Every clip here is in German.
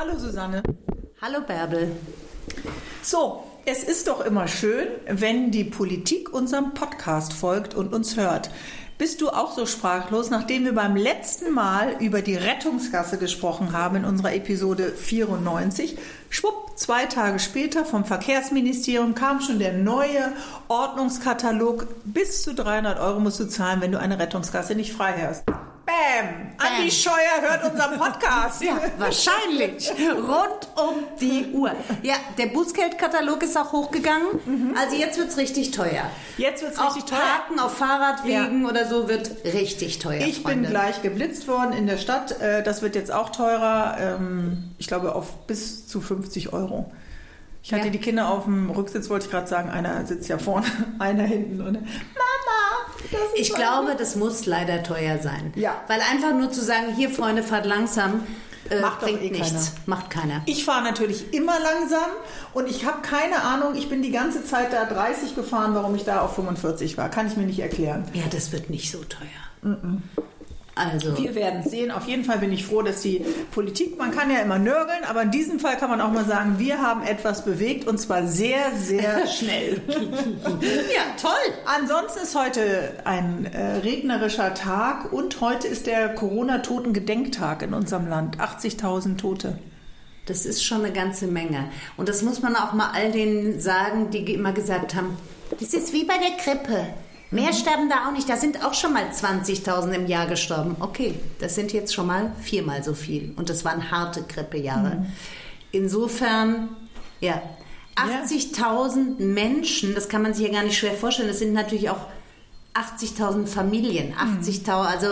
Hallo Susanne. Hallo Bärbel. So, es ist doch immer schön, wenn die Politik unserem Podcast folgt und uns hört. Bist du auch so sprachlos, nachdem wir beim letzten Mal über die Rettungsgasse gesprochen haben in unserer Episode 94? Schwupp, 2 Tage später vom Verkehrsministerium kam schon der neue Ordnungskatalog. Bis zu 300 € musst du zahlen, wenn du eine Rettungsgasse nicht frei hast. Bam! Andi Scheuer hört unseren Podcast. Ja, wahrscheinlich. Rund um die Uhr. Ja, der Bußgeldkatalog ist auch hochgegangen. Also jetzt wird's richtig teuer. Jetzt wird's richtig teuer. Parken auf Fahrradwegen oder so wird richtig teuer. Ich bin gleich geblitzt worden in der Stadt. Das wird jetzt auch teurer. Ich glaube auf bis zu 50 €. Ich hatte die Kinder auf dem Rücksitz, wollte ich gerade sagen. Einer sitzt ja vorne, einer hinten. Und Mama! Ich glaube, das muss leider teuer sein. Ja. Weil einfach nur zu sagen, hier Freunde, fahrt langsam, bringt nichts. Keiner. Macht keiner. Ich fahre natürlich immer langsam und ich habe keine Ahnung, ich bin die ganze Zeit da 30 gefahren, warum ich da auf 45 war. Kann ich mir nicht erklären. Ja, das wird nicht so teuer. Also. Wir werden sehen. Auf jeden Fall bin ich froh, dass die Politik, man kann ja immer nörgeln, aber in diesem Fall kann man auch mal sagen, wir haben etwas bewegt und zwar sehr, sehr schnell. Ja, toll. Ansonsten ist heute ein regnerischer Tag und heute ist der Corona-Toten-Gedenktag in unserem Land. 80.000 Tote. Das ist schon eine ganze Menge. Und das muss man auch mal all denen sagen, die immer gesagt haben, das ist wie bei der Grippe. Mehr sterben da auch nicht. Da sind auch schon mal 20.000 im Jahr gestorben. Okay, das sind jetzt schon mal 4-mal so viel. Und das waren harte Grippejahre. Insofern, ja, 80.000 Menschen, das kann man sich ja gar nicht schwer vorstellen. Das sind natürlich auch 80.000 Familien. 80.000, also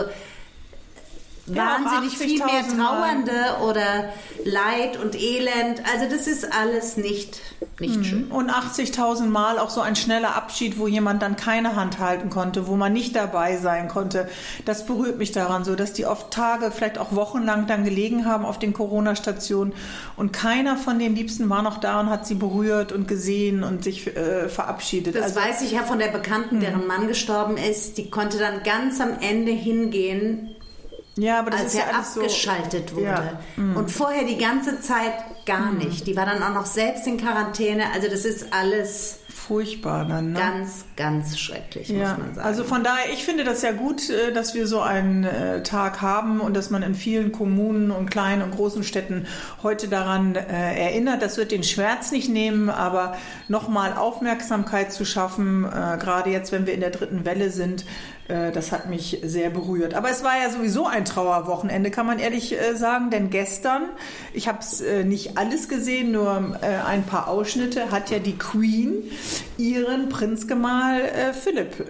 wahnsinnig viel mehr Trauernde oder Leid und Elend. Also das ist alles nicht schön. Und 80.000 Mal auch so ein schneller Abschied, wo jemand dann keine Hand halten konnte, wo man nicht dabei sein konnte. Das berührt mich daran so, dass die oft Tage, vielleicht auch wochenlang dann gelegen haben auf den Corona-Stationen und keiner von den Liebsten war noch da und hat sie berührt und gesehen und sich verabschiedet. Das weiß ich ja von der Bekannten, deren Mann gestorben ist. Die konnte dann ganz am Ende hingehen, ja, aber das als ist er ja abgeschaltet wurde. Ja. Und vorher die ganze Zeit gar nicht. Die war dann auch noch selbst in Quarantäne. Also das ist alles furchtbar dann, ne? Ganz, ganz schrecklich, muss man sagen. Also von daher, ich finde das ja gut, dass wir so einen Tag haben und dass man in vielen Kommunen und kleinen und großen Städten heute daran erinnert. Das wird den Schmerz nicht nehmen, aber nochmal Aufmerksamkeit zu schaffen, gerade jetzt, wenn wir in der 3. Welle sind, das hat mich sehr berührt. Aber es war ja sowieso ein Trauerwochenende, kann man ehrlich sagen, denn gestern, ich habe es nicht alles gesehen, nur ein paar Ausschnitte, hat ja die Queen ihren Prinzgemahl Philipp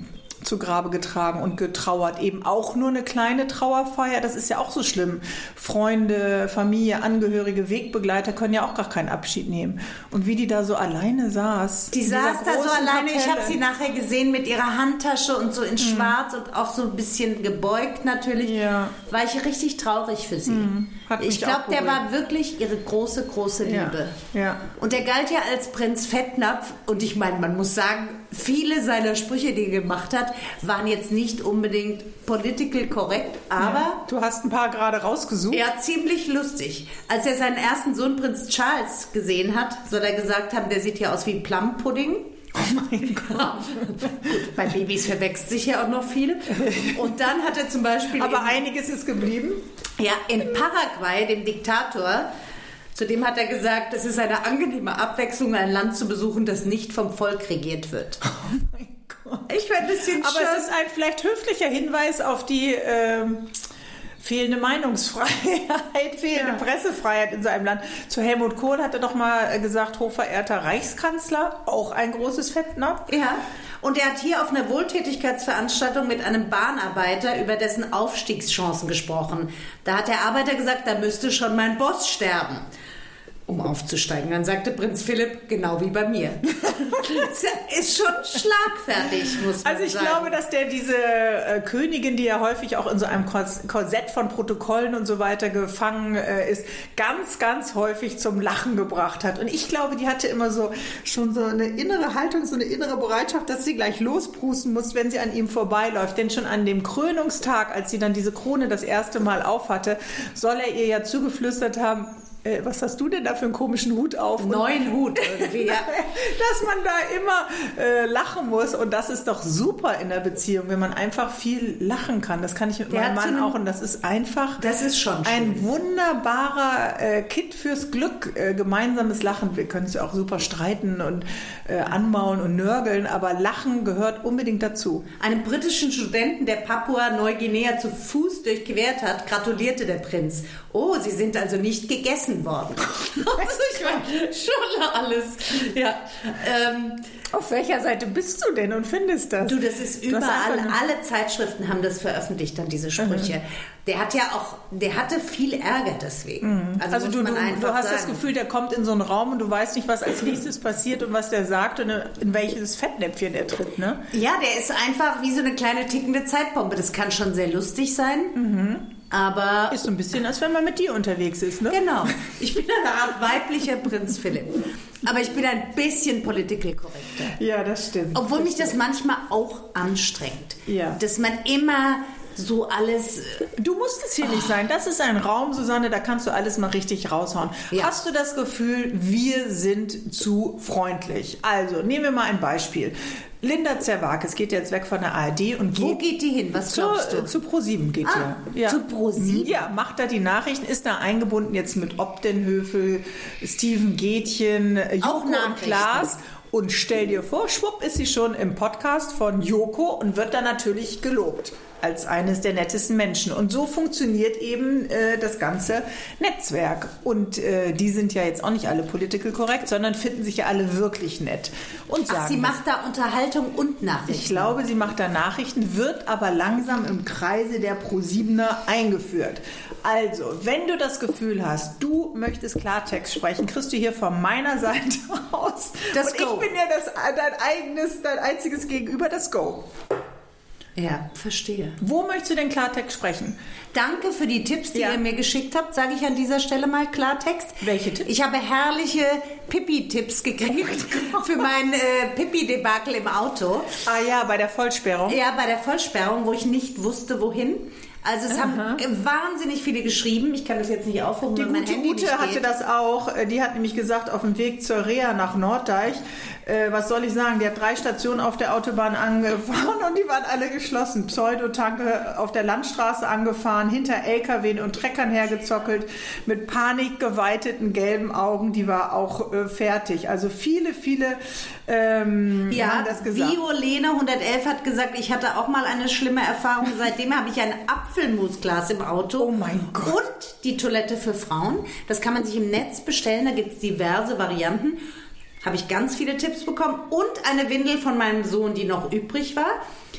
zu Grabe getragen und getrauert. Eben auch nur eine kleine Trauerfeier, das ist ja auch so schlimm. Freunde, Familie, Angehörige, Wegbegleiter können ja auch gar keinen Abschied nehmen. Und wie die da so alleine saß. Die saß da so alleine, ich habe sie nachher gesehen mit ihrer Handtasche und so in schwarz und auch so ein bisschen gebeugt natürlich. Ja. War ich richtig traurig für sie. Ich glaube, der war wirklich ihre große, große Liebe. Ja. Und der galt ja als Prinz Fettnapf und ich meine, man muss sagen, viele seiner Sprüche, die er gemacht hat, waren jetzt nicht unbedingt political correct, aber... Du hast ein paar gerade rausgesucht. Ja, ziemlich lustig. Als er seinen ersten Sohn, Prinz Charles, gesehen hat, soll er gesagt haben, der sieht ja aus wie ein Plum-Pudding. Oh mein Gott. Gut, bei Babys verwechselt sich ja auch noch viel. Und dann hat er zum Beispiel... Aber einiges ist geblieben. Ja, in Paraguay, dem Diktator... Zudem hat er gesagt, es ist eine angenehme Abwechslung, ein Land zu besuchen, das nicht vom Volk regiert wird. Oh mein Gott. Ich werde ein bisschen Aber es ist ein vielleicht höflicher Hinweis auf die fehlende Meinungsfreiheit, fehlende Pressefreiheit in so einem Land. Zu Helmut Kohl hat er doch mal gesagt, hochverehrter Reichskanzler, auch ein großes Fettnapf. Ja. Und er hat hier auf einer Wohltätigkeitsveranstaltung mit einem Bahnarbeiter über dessen Aufstiegschancen gesprochen. Da hat der Arbeiter gesagt, da müsste schon mein Boss sterben, um aufzusteigen. Dann sagte Prinz Philipp, genau wie bei mir. Ist schon schlagfertig, muss man sagen. Also ich glaube, dass der diese Königin, die ja häufig auch in so einem Korsett von Protokollen und so weiter gefangen ist, ganz, ganz häufig zum Lachen gebracht hat. Und ich glaube, die hatte immer so schon so eine innere Haltung, so eine innere Bereitschaft, dass sie gleich losprusten muss, wenn sie an ihm vorbeiläuft. Denn schon an dem Krönungstag, als sie dann diese Krone das erste Mal aufhatte, soll er ihr ja zugeflüstert haben, was hast du denn da für einen komischen Hut auf? Neuen Hut irgendwie, ja. Dass man da immer lachen muss. Und das ist doch super in der Beziehung, wenn man einfach viel lachen kann. Das kann ich mit meinem Mann auch. Und das ist einfach schon ein wunderbarer Kit fürs Glück. Gemeinsames Lachen. Wir können es ja auch super streiten und anmauen und nörgeln, aber Lachen gehört unbedingt dazu. Einem britischen Studenten, der Papua-Neuguinea zu Fuß durchquert hat, gratulierte der Prinz. Oh, Sie sind also nicht gegessen worden. Also ich meine, schon alles. Ja. Auf welcher Seite bist du denn und findest das? Du, das ist überall. Alle Zeitschriften haben das veröffentlicht, dann diese Sprüche. Der hatte viel Ärger deswegen. Also du hast das Gefühl, der kommt in so einen Raum und du weißt nicht, was als nächstes passiert und was der sagt und in welches Fettnäpfchen er tritt, ne? Ja, der ist einfach wie so eine kleine tickende Zeitbombe. Das kann schon sehr lustig sein. Aber ist so ein bisschen, als wenn man mit dir unterwegs ist, ne? Genau. Ich bin eine Art weiblicher Prinz Philipp. Aber ich bin ein bisschen political korrekter. Ja, das stimmt. Obwohl mich das manchmal auch anstrengt. Ja. Dass man immer so alles... Du musst es hier nicht sein. Das ist ein Raum, Susanne, da kannst du alles mal richtig raushauen. Ja. Hast du das Gefühl, wir sind zu freundlich? Also, nehmen wir mal ein Beispiel. Linda Zerwakis geht jetzt weg von der ARD und Wo geht die hin? Was glaubst du? Zu ProSieben geht die. Ja. Zu ProSieben? Ja, macht da die Nachrichten, ist da eingebunden jetzt mit Obdenhöfel, Steven Gätchen, Joko und Klaas. Und stell dir vor, schwupp ist sie schon im Podcast von Joko und wird dann natürlich gelobt als eines der nettesten Menschen. Und so funktioniert eben das ganze Netzwerk. Und die sind ja jetzt auch nicht alle political korrekt, sondern finden sich ja alle wirklich nett. Und sagen, sie macht da Unterhaltung und Nachrichten. Ich glaube, sie macht da Nachrichten, wird aber langsam im Kreise der ProSiebener eingeführt. Also, wenn du das Gefühl hast, du möchtest Klartext sprechen, kriegst du hier von meiner Seite aus. Das und Go. Ich bin ja dein einziges Gegenüber, das Go. Ja, verstehe. Wo möchtest du denn Klartext sprechen? Danke für die Tipps, die ihr mir geschickt habt, sage ich an dieser Stelle mal Klartext. Welche Tipps? Ich habe herrliche Pippi-Tipps gekriegt für mein Pippi-Debakel im Auto. Ah ja, bei der Vollsperrung? Ja, bei der Vollsperrung, wo ich nicht wusste, wohin. Also es haben wahnsinnig viele geschrieben. Ich kann das jetzt nicht aufrufen, die weil mein Handy nicht geht. Die Ute hatte das auch. Die hat nämlich gesagt, auf dem Weg zur Reha nach Norddeich, was soll ich sagen, die hat 3 Stationen auf der Autobahn angefahren und die waren alle geschlossen. Pseudotanke auf der Landstraße angefahren, hinter LKW und Treckern hergezockelt, mit panikgeweiteten gelben Augen. Die war auch fertig. Also viele haben das gesagt. Violene 111 hat gesagt, ich hatte auch mal eine schlimme Erfahrung. Seitdem habe ich ein Apfelmusglas im Auto. Oh mein Gott. Und die Toilette für Frauen. Das kann man sich im Netz bestellen. Da gibt es diverse Varianten. Habe ich ganz viele Tipps bekommen. Und eine Windel von meinem Sohn, die noch übrig war.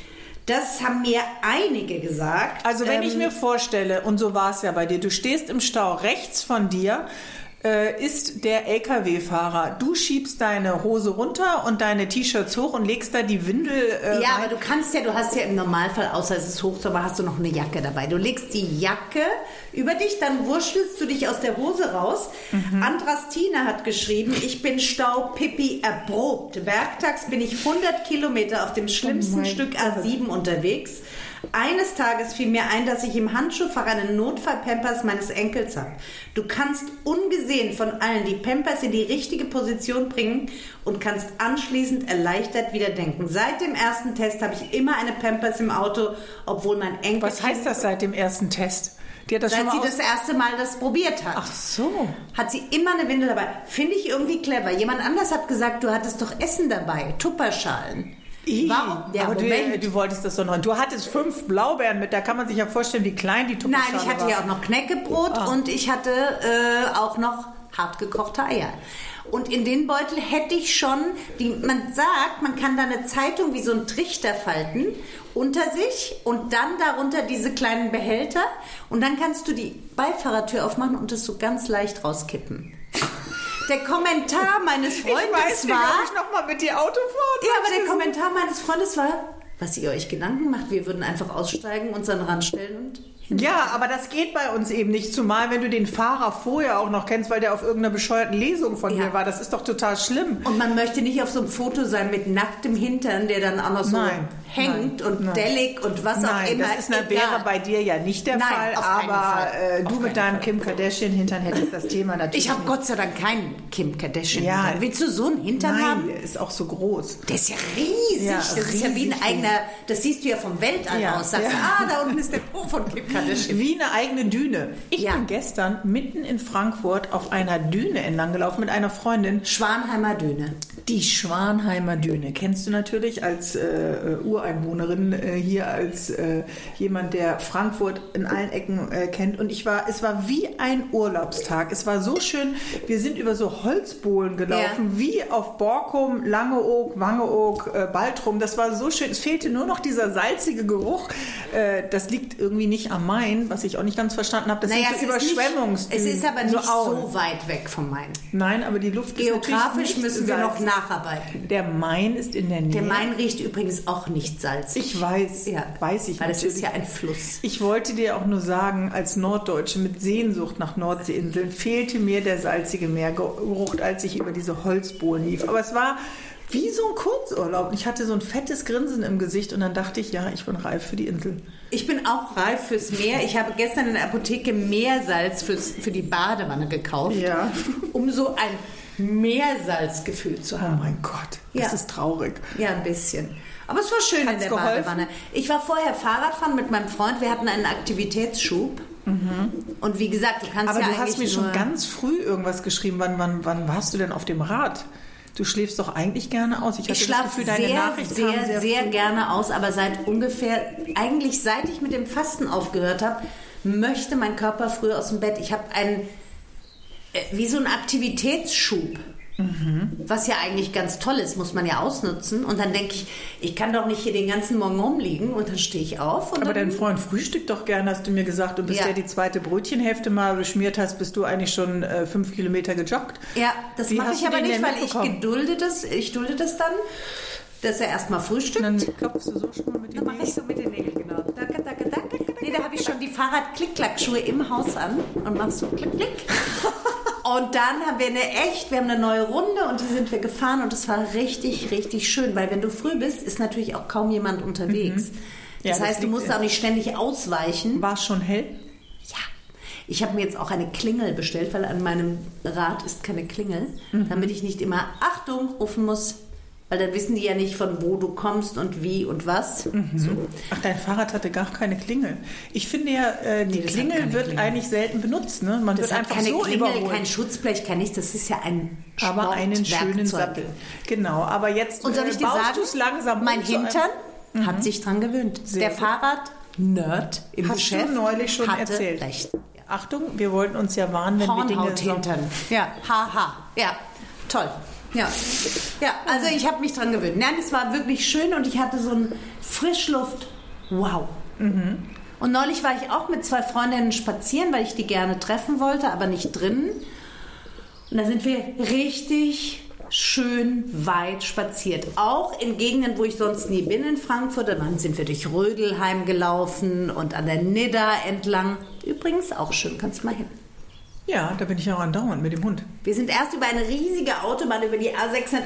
Das haben mir einige gesagt. Also wenn ich mir vorstelle, und so war es ja bei dir, du stehst im Stau, rechts von dir ist der LKW-Fahrer. Du schiebst deine Hose runter und deine T-Shirts hoch und legst da die Windel rein. Aber du hast ja im Normalfall, außer es ist Hochsommer, hast du noch eine Jacke dabei. Du legst die Jacke über dich, dann wurschtelst du dich aus der Hose raus. Andrastina hat geschrieben, ich bin Stau-Pippi erprobt. Werktags bin ich 100 Kilometer auf dem schlimmsten Stück A7 unterwegs. Eines Tages fiel mir ein, dass ich im Handschuhfach einen Notfall-Pampers meines Enkels habe. Du kannst ungesehen von allen die Pampers in die richtige Position bringen und kannst anschließend erleichtert wieder denken. Seit dem ersten Test habe ich immer eine Pampers im Auto, obwohl mein Enkel... Was heißt das seit dem ersten Test? Die hat das seit schon mal sie das erste Mal das probiert hat. Ach so. Hat sie immer eine Windel dabei. Finde ich irgendwie clever. Jemand anders hat gesagt, du hattest doch Essen dabei, Tupperschalen. Warum? Ja, aber du wolltest das doch noch. Du hattest 5 Blaubeeren mit, da kann man sich ja vorstellen, wie klein die Tupperschale war. Nein, ich hatte ja auch noch Knäckebrot und ich hatte auch noch hartgekochte Eier. Und in den Beutel hätte ich schon, man sagt, man kann da eine Zeitung wie so ein Trichter falten unter sich und dann darunter diese kleinen Behälter und dann kannst du die Beifahrertür aufmachen und das so ganz leicht rauskippen. Der Kommentar meines Freundes war... Ich noch mal mit dir Auto fahren. Ja, aber der Kommentar meines Freundes war, was ihr euch Gedanken macht, wir würden einfach aussteigen, uns an den Rand stellen und... Ja, aber das geht bei uns eben nicht, zumal wenn du den Fahrer vorher auch noch kennst, weil der auf irgendeiner bescheuerten Lesung von dir war. Das ist doch total schlimm. Und man möchte nicht auf so einem Foto sein mit nacktem Hintern, der dann auch noch so hängt und dellig und was auch immer. Das wäre bei dir ja nicht der Fall, aber du mit deinem Kim Kardashian-Hintern hättest das Thema natürlich Ich habe Gott sei Dank keinen Kim Kardashian-Hintern. Willst du so einen Hintern haben? Nein, der ist auch so groß. Der ist ja riesig. Ja, das ist ja wie ein eigener, das siehst du ja vom Weltall aus. Sagst da unten ist der Po von Kim Kardashian. Wie eine eigene Düne. Ich bin gestern mitten in Frankfurt auf einer Düne entlang gelaufen mit einer Freundin. Schwanheimer Düne. Die Schwanheimer Düne kennst du natürlich als Ureinwohnerin hier, als jemand, der Frankfurt in allen Ecken kennt. Und es war wie ein Urlaubstag. Es war so schön. Wir sind über so Holzbohlen gelaufen, wie auf Borkum, Langeoog, Wangeoog, Baltrum. Das war so schön. Es fehlte nur noch dieser salzige Geruch. Das liegt irgendwie nicht am Main, was ich auch nicht ganz verstanden habe. Das sind so Überschwemmungsdünen. Es ist aber nicht so weit weg vom Main. Nein, aber die Luft Geografisch ist müssen wir noch nacharbeiten. Der Main ist in der Nähe. Der Main riecht übrigens auch nicht salzig. Ich weiß, weiß ich weil natürlich. Das ist ja ein Fluss. Ich wollte dir auch nur sagen, als Norddeutsche mit Sehnsucht nach Nordseeinseln fehlte mir der salzige Meergeruch, als ich über diese Holzbohlen lief. Aber es war wie so ein Kurzurlaub. Ich hatte so ein fettes Grinsen im Gesicht und dann dachte ich, ich bin reif für die Insel. Ich bin auch reif fürs Meer. Ich habe gestern in der Apotheke Meersalz für die Badewanne gekauft, um so ein Meersalzgefühl zu haben. Oh mein Gott, das ist traurig. Ja, ein bisschen. Aber es war schön in der Badewanne. Ich war vorher Fahrradfahren mit meinem Freund. Wir hatten einen Aktivitätsschub. Und wie gesagt, du kannst Aber du hast mir schon ganz früh irgendwas geschrieben. Wann warst du denn auf dem Rad? Du schläfst doch eigentlich gerne aus. Ich schlafe sehr gerne aus, aber seit ich mit dem Fasten aufgehört habe, möchte mein Körper früher aus dem Bett. Ich habe wie so einen Aktivitätsschub, was ja eigentlich ganz toll ist, muss man ja ausnutzen. Und dann denke ich kann doch nicht hier den ganzen Morgen rumliegen und dann stehe ich auf. Aber dein Freund frühstückt doch gerne, hast du mir gesagt. Und bis der die zweite Brötchenhälfte mal beschmiert hast, bist du eigentlich schon 5 Kilometer gejoggt. Ja, das mache ich aber nicht, weil ich dulde das dann, dass er erstmal frühstückt. Und dann klopfst du so schon mal mit den Nägeln. Dann mache ich so mit den Nägeln, genau. Nee, da habe ich schon die Fahrrad-Klick-Klack-Schuhe im Haus an und machst so Klick-Klick. Und dann haben wir eine neue Runde und die sind wir gefahren und es war richtig, richtig schön, weil wenn du früh bist, ist natürlich auch kaum jemand unterwegs. Das heißt, du musst auch nicht ständig ausweichen. War es schon hell? Ja. Ich habe mir jetzt auch eine Klingel bestellt, weil an meinem Rad ist keine Klingel, damit ich nicht immer Achtung rufen muss. Weil dann wissen die ja nicht, von wo du kommst und wie und was. So. Ach, dein Fahrrad hatte gar keine Klingel. Ich finde ja, die Klingel wird eigentlich selten benutzt. Ne? Man wird einfach keine so Klingel, überholt. kein Schutzblech, kein nichts. Das ist ja ein aber einen schönen Sattel. Genau, aber jetzt und soll ich dir sagen, langsam mein Hintern hat sich dran gewöhnt. Der Fahrrad-Nerd im Geschäft hast du neulich schon erzählt. Recht. Ja. Achtung, wir wollten uns ja warnen, wenn wir Dinge... Hintern. Ja, haha. Ja, toll. Ja, also ich habe mich dran gewöhnt. Nein, es war wirklich schön und ich hatte so ein Frischluft-Wow. Und neulich war ich auch mit 2 Freundinnen spazieren, weil ich die gerne treffen wollte, aber nicht drinnen. Und da sind wir richtig schön weit spaziert. Auch in Gegenden, wo ich sonst nie bin in Frankfurt. Und dann sind wir durch Rödelheim gelaufen und an der Nidda entlang. Übrigens auch schön, kannst du mal hin. Ja, da bin ich auch andauernd mit dem Hund. Wir sind erst über eine riesige Autobahn, über die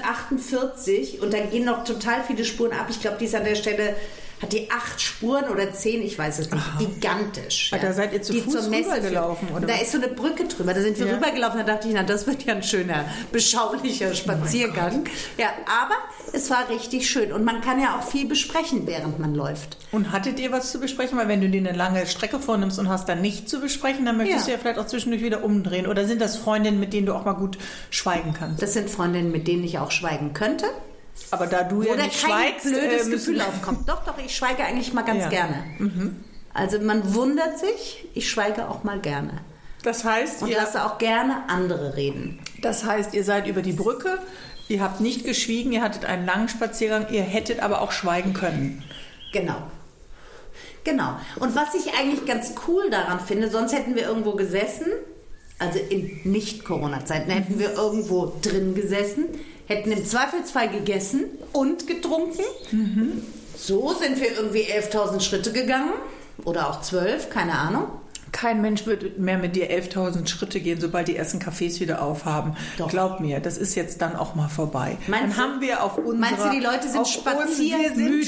A648 und da gehen noch total viele Spuren ab. Ich glaube, die ist an der Stelle, hat die 8 Spuren oder 10, ich weiß es nicht. Aha. Gigantisch. Ja. Da seid ihr zu Fuß rübergelaufen, oder? Da ist so eine Brücke drüber, da sind wir rübergelaufen. Da dachte ich, das wird ja ein schöner, beschaulicher Spaziergang. Ja, aber es war richtig schön und man kann ja auch viel besprechen, während man läuft. Und hattet ihr was zu besprechen? Weil wenn du dir eine lange Strecke vornimmst und hast dann nichts zu besprechen, dann möchtest du ja vielleicht auch zwischendurch wieder umdrehen. Oder sind das Freundinnen, mit denen du auch mal gut schweigen kannst? Das sind Freundinnen, mit denen ich auch schweigen könnte. Aber da du ja nicht schweigst, blödes Gefühl aufkommt. Doch, ich schweige eigentlich mal ganz gerne. Also man wundert sich, ich schweige auch mal gerne. Das heißt, und lasse auch gerne andere reden. Das heißt, ihr seid über die Brücke, ihr habt nicht geschwiegen, ihr hattet einen langen Spaziergang, ihr hättet aber auch schweigen können. Genau. Und was ich eigentlich ganz cool daran finde, sonst hätten wir irgendwo gesessen, also in Nicht-Corona-Zeiten, hätten wir irgendwo drin gesessen, hätten im Zweifelsfall gegessen und getrunken. So sind wir irgendwie 11.000 Schritte gegangen oder auch 12, keine Ahnung. Kein Mensch wird mehr mit dir 11.000 Schritte gehen, sobald die ersten Cafés wieder aufhaben. Doch. Glaub mir, das ist jetzt dann auch mal vorbei. Meinst dann haben wir auf unserer... Meinst du, die Leute sind spaziermüde?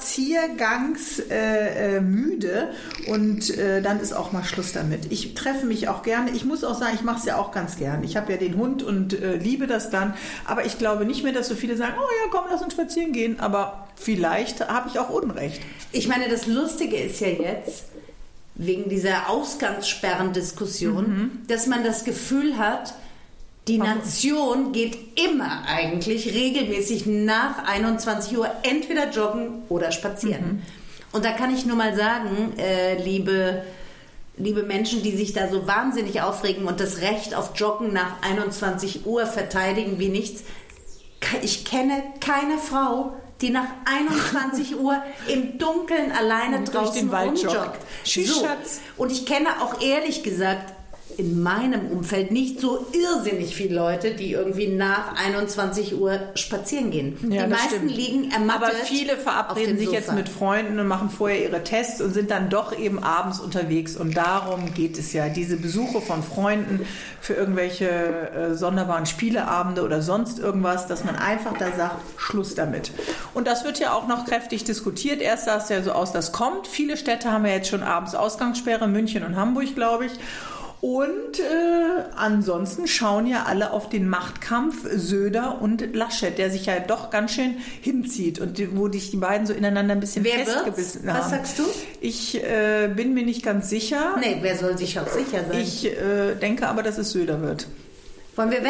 Spaziergangsmüde und dann ist auch mal Schluss damit. Ich treffe mich auch gerne. Ich muss auch sagen, ich mache es ja auch ganz gern. Ich habe ja den Hund und liebe das dann. Aber ich glaube nicht mehr, dass so viele sagen, oh ja, komm, lass uns spazieren gehen. Aber vielleicht habe ich auch Unrecht. Ich meine, das Lustige ist ja jetzt, wegen dieser Ausgangssperren-Diskussion, dass man das Gefühl hat, die Nation geht immer eigentlich regelmäßig nach 21 Uhr entweder joggen oder spazieren. Und da kann ich nur mal sagen, liebe Menschen, die sich da so wahnsinnig aufregen und das Recht auf Joggen nach 21 Uhr verteidigen wie nichts, ich kenne keine Frau, die nach 21 Uhr im Dunkeln alleine draußen rumjoggt. So. Und ich kenne auch ehrlich gesagt in meinem Umfeld nicht so irrsinnig viele Leute, die irgendwie nach 21 Uhr spazieren gehen. Ja, die meisten stimmt. liegen ermattet. Aber viele verabreden sich jetzt mit Freunden und machen vorher ihre Tests und sind dann doch eben abends unterwegs. Und darum geht es ja. Diese Besuche von Freunden für irgendwelche sonderbaren Spieleabende oder sonst irgendwas, dass man einfach da sagt, Schluss damit. Und das wird ja auch noch kräftig diskutiert. Erst sah es ja so aus, das kommt. Viele Städte haben ja jetzt schon abends Ausgangssperre, München und Hamburg, glaube ich. Und ansonsten schauen ja alle auf den Machtkampf Söder und Laschet, der sich ja doch ganz schön hinzieht und wo sich die beiden so ineinander ein bisschen festgebissen haben. Was sagst du? Ich bin mir nicht ganz sicher. Nee, wer soll sich auch sicher sein? Ich denke aber, dass es Söder wird. Wollen wir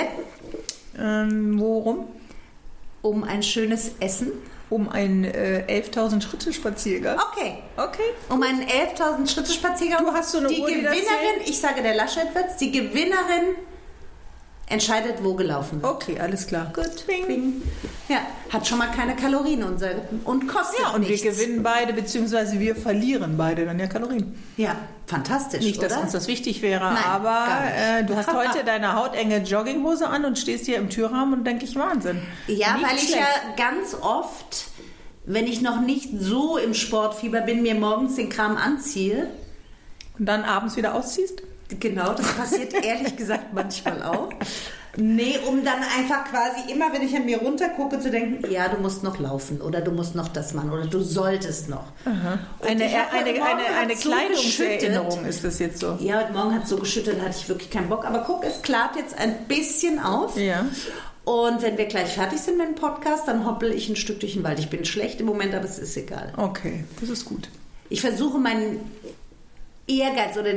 wetten? Worum? Um ein schönes Essen. Um einen 11.000 Schritte Spaziergang. Okay. Um einen 11.000 Schritte Spaziergang. Du hast so eine die Uhr, die das Gewinnerin, zählt? ich sage, der Laschet wird's, die Gewinnerin entscheidet, wo gelaufen wird. Okay, alles klar. Gut. Bing. Ja, hat schon mal keine Kalorien und kostet ja, und nichts. wir gewinnen beide, beziehungsweise wir verlieren beide dann ja Kalorien. Ja, fantastisch, nicht, dass oder? uns das wichtig wäre, Nein, aber gar nicht. Du hast heute deine hautenge Jogginghose an und stehst hier im Türrahmen und denke ich, Wahnsinn. Ja, nicht weil ich schlecht. ja ganz oft, wenn ich noch nicht so im Sportfieber bin, mir morgens den Kram anziehe. Und dann abends wieder ausziehst? Genau, das passiert ehrlich gesagt manchmal auch. Nee, um dann einfach quasi immer, wenn ich an mir runtergucke, zu denken, ja, du musst noch laufen oder du musst noch das machen oder du solltest noch. Eine Kleidungserinnerung ist das jetzt so. Ja, heute Morgen hat es so geschüttet, da hatte ich wirklich keinen Bock. Aber guck, es klart jetzt ein bisschen auf. Ja. Und wenn wir gleich fertig sind mit dem Podcast, dann hoppel ich ein Stück durch den Wald. Ich bin schlecht im Moment, aber es ist egal. Okay, das ist gut. Ich versuche meinen Ehrgeiz oder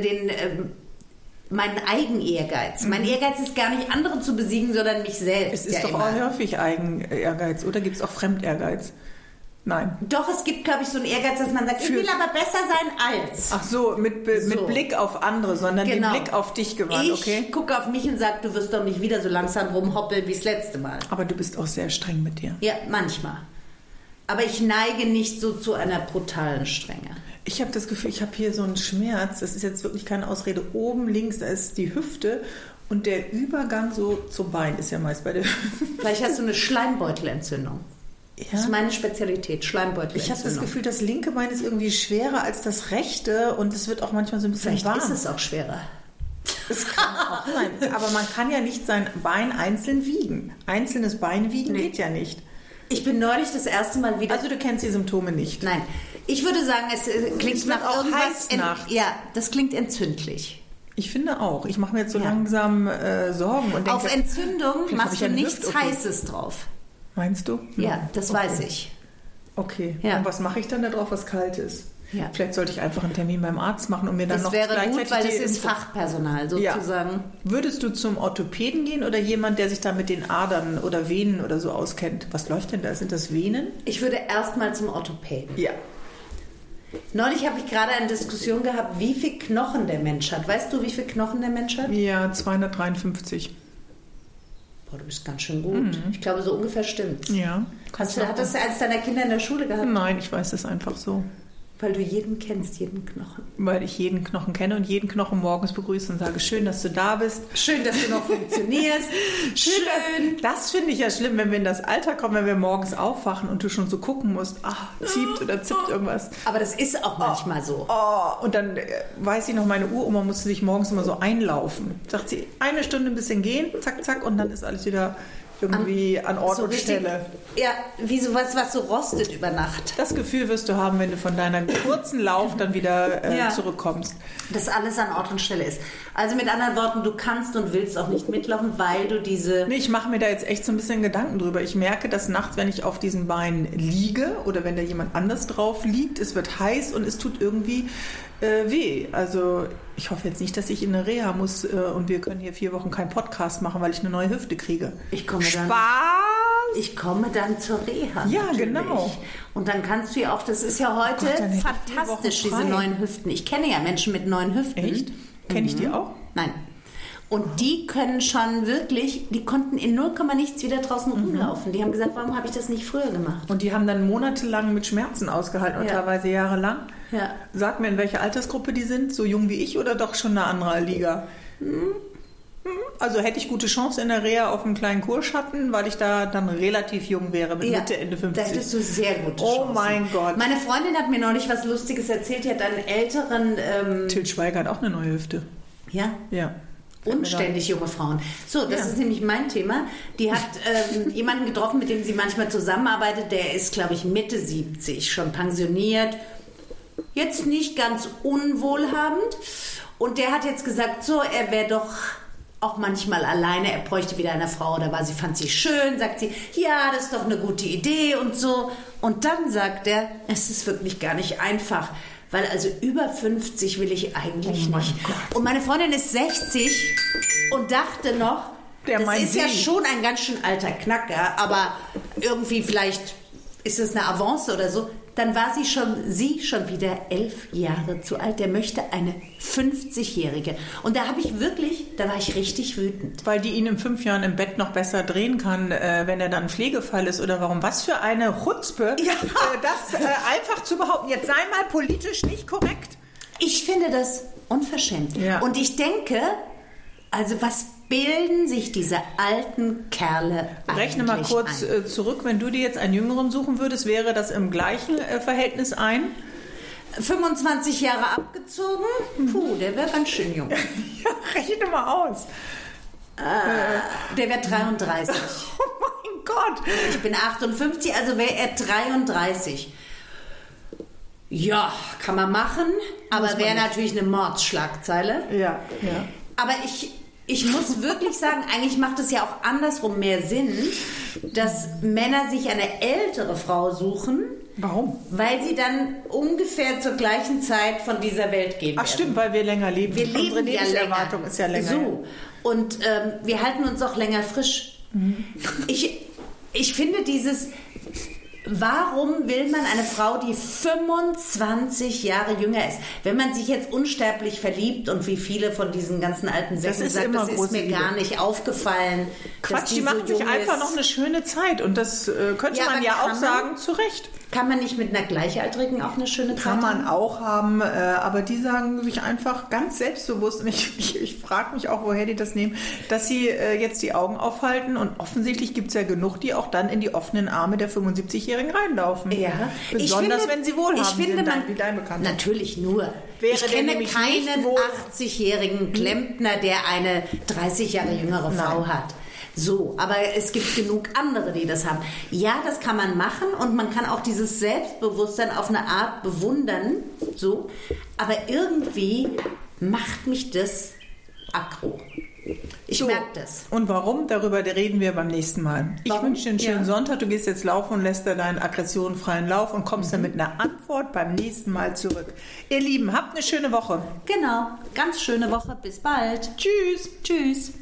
meinen Eigenehrgeiz. Mein Ehrgeiz ist gar nicht, andere zu besiegen, sondern mich selbst. Es ist doch auch häufig Eigenehrgeiz. Oder gibt es auch Fremdehrgeiz? Nein. Doch, es gibt, glaube ich, so einen Ehrgeiz, dass man sagt, ich will aber besser sein als. Ach so, mit Blick auf andere, sondern den Blick auf dich gewandt, okay? Ich gucke auf mich und sage, du wirst doch nicht wieder so langsam rumhoppeln wie das letzte Mal. Aber du bist auch sehr streng mit dir. Ja, manchmal. Aber ich neige nicht so zu einer brutalen Strenge. Ich habe das Gefühl, ich habe hier so einen Schmerz. Das ist jetzt wirklich keine Ausrede. Oben links, da ist die Hüfte und der Übergang so zum Bein ist ja meist bei der Hüfte. Vielleicht hast du eine Schleimbeutelentzündung. Ja? Das ist meine Spezialität, Schleimbeutelentzündung. Ich habe das Gefühl, das linke Bein ist irgendwie schwerer als das rechte und es wird auch manchmal so ein bisschen Vielleicht warm. ist es auch schwerer. Es kann auch sein. Aber man kann ja nicht sein Bein einzeln wiegen. Einzelnes Bein wiegen geht ja nicht. Ich bin neulich das erste Mal wieder... Also du kennst die Symptome nicht? Nein. Ich würde sagen, es klingt nach auch irgendwas... heiß nachts. Ja, das klingt entzündlich. Ich finde auch. Ich mache mir jetzt so langsam Sorgen. Und denke, auf Entzündung machst du nichts Hüft-OP. Heißes drauf. Meinst du? Ja, das weiß ich. Okay. Ja. Und was mache ich dann da drauf, was kalt ist? Ja. Vielleicht sollte ich einfach einen Termin beim Arzt machen und mir dann Das noch wäre gleichzeitig gut, weil die es ist Info- Fachpersonal sozusagen. Ja. Würdest du zum Orthopäden gehen oder jemand, der sich da mit den Adern oder Venen oder so auskennt? Was läuft denn da? Sind das Venen? Ich würde erstmal zum Orthopäden. Ja. Neulich habe ich gerade eine Diskussion gehabt, wie viel Knochen der Mensch hat. Weißt du, wie viel Knochen der Mensch hat? Ja, 253. Boah, du bist ganz schön gut. Ich glaube, so ungefähr stimmt's. Ja. Hat das eins deiner Kinder in der Schule gehabt? Nein, ich weiß das einfach so. Weil du jeden kennst, jeden Knochen. Weil ich jeden Knochen kenne und jeden Knochen morgens begrüße und sage, schön, dass du da bist. Schön, dass du noch funktionierst. Schön. Das finde ich ja schlimm, wenn wir in das Alter kommen, wenn wir morgens aufwachen und du schon so gucken musst, zieht oder zippt irgendwas. Aber das ist auch manchmal so. Und dann weiß ich noch, meine Uroma musste sich morgens immer so einlaufen. Sagt sie, 1 Stunde ein bisschen gehen, zack, zack, und dann ist alles wieder irgendwie an Ort und Stelle. Ja, wie sowas, was so rostet über Nacht. Das Gefühl wirst du haben, wenn du von deiner kurzen Lauf dann wieder zurückkommst. Dass alles an Ort und Stelle ist. Also mit anderen Worten, du kannst und willst auch nicht mitlaufen, weil du diese... Nee, ich mache mir da jetzt echt so ein bisschen Gedanken drüber. Ich merke, dass nachts, wenn ich auf diesen Beinen liege oder wenn da jemand anders drauf liegt, es wird heiß und es tut irgendwie weh. Also ich hoffe jetzt nicht, dass ich in eine Reha muss und wir können hier 4 Wochen keinen Podcast machen, weil ich eine neue Hüfte kriege. Ich komme dann zur Reha. Ja, natürlich. Genau. Und dann kannst du ja auch, das ist ja heute fantastisch, diese neuen Hüften. Ich kenne ja Menschen mit neuen Hüften. Echt? Kenne ich die auch? Nein. Und die können schon wirklich, die konnten in 0, nichts wieder draußen rumlaufen. Die haben gesagt, warum habe ich das nicht früher gemacht? Und die haben dann monatelang mit Schmerzen ausgehalten und teilweise jahrelang. Ja. Sag mir, in welcher Altersgruppe die sind? So jung wie ich oder doch schon eine andere Liga? Also hätte ich gute Chance in der Reha auf einen kleinen Kurschatten, weil ich da dann relativ jung wäre, mit Mitte, Ende 50. Da hättest du sehr gute Chancen. Oh mein Gott. Meine Freundin hat mir neulich was Lustiges erzählt. Die hat einen älteren... Til Schweiger hat auch eine neue Hüfte. Ja? Ja. Unständig junge Frauen. So, das ist nämlich mein Thema. Die hat jemanden getroffen, mit dem sie manchmal zusammenarbeitet. Der ist, glaube ich, Mitte 70, schon pensioniert. Jetzt nicht ganz unwohlhabend. Und der hat jetzt gesagt, so, er wäre doch auch manchmal alleine. Er bräuchte wieder eine Frau. Da war sie, fand sie schön. Sagt sie, ja, das ist doch eine gute Idee und so. Und dann sagt er, es ist wirklich gar nicht einfach. Weil also über 50 will ich eigentlich nicht. Gott. Und meine Freundin ist 60 und dachte noch, das ist ja schon ein ganz schön alter Knacker, aber irgendwie vielleicht ist es eine Avance oder so. Dann war sie schon wieder 11 Jahre zu alt. Der möchte eine 50-Jährige. Und da war ich richtig wütend. Weil die ihn in 5 Jahren im Bett noch besser drehen kann, wenn er dann ein Pflegefall ist oder warum. Was für eine Chutzpe, das einfach zu behaupten. Jetzt sei mal politisch nicht korrekt. Ich finde das unverschämt. Ja. Und ich denke, also was bilden sich diese alten Kerle eigentlich Rechne mal kurz zurück, wenn du dir jetzt einen Jüngeren suchen würdest, wäre das im gleichen Verhältnis ein? 25 Jahre abgezogen? Puh, der wäre ganz schön jung. Ja, rechne mal aus. Der wäre 33. Oh mein Gott. Ich bin 58, also wäre er 33. Ja, kann man machen, aber wäre natürlich eine Mordsschlagzeile. Ja. Aber ich muss wirklich sagen, eigentlich macht es ja auch andersrum mehr Sinn, dass Männer sich eine ältere Frau suchen. Warum? Weil sie dann ungefähr zur gleichen Zeit von dieser Welt gehen werden. Ach stimmt, weil wir länger leben. Wir leben Unsere Lebenserwartung ist ja länger. So. Und wir halten uns auch länger frisch. Ich finde warum will man eine Frau, die 25 Jahre jünger ist? Wenn man sich jetzt unsterblich verliebt und wie viele von diesen ganzen alten Säcken sagt, das ist mir gar nicht aufgefallen. Quatsch, die machen sich einfach noch eine schöne Zeit und das könnte man ja auch sagen, zu Recht. Kann man nicht mit einer Gleichaltrigen auch eine schöne Zeit haben? Kann man auch haben, aber die sagen sich einfach ganz selbstbewusst, und ich frage mich auch, woher die das nehmen, dass sie jetzt die Augen aufhalten und offensichtlich gibt es ja genug, die auch dann in die offenen Arme der 75-Jährigen reinlaufen. Ja. Besonders wenn sie wohlhabend sind, wie dein Bekannter. Natürlich nur. Ich kenne keinen 80-jährigen Klempner, der eine 30 Jahre jüngere Frau hat. So, aber es gibt genug andere, die das haben. Ja, das kann man machen und man kann auch dieses Selbstbewusstsein auf eine Art bewundern, so. Aber irgendwie macht mich das aggro. Ich merke das. Und warum? Darüber reden wir beim nächsten Mal. Ich wünsche dir einen schönen Sonntag. Du gehst jetzt laufen und lässt da deinen aggressionfreien Lauf und kommst dann mit einer Antwort beim nächsten Mal zurück. Ihr Lieben, habt eine schöne Woche. Genau, ganz schöne Woche. Bis bald. Tschüss. Tschüss.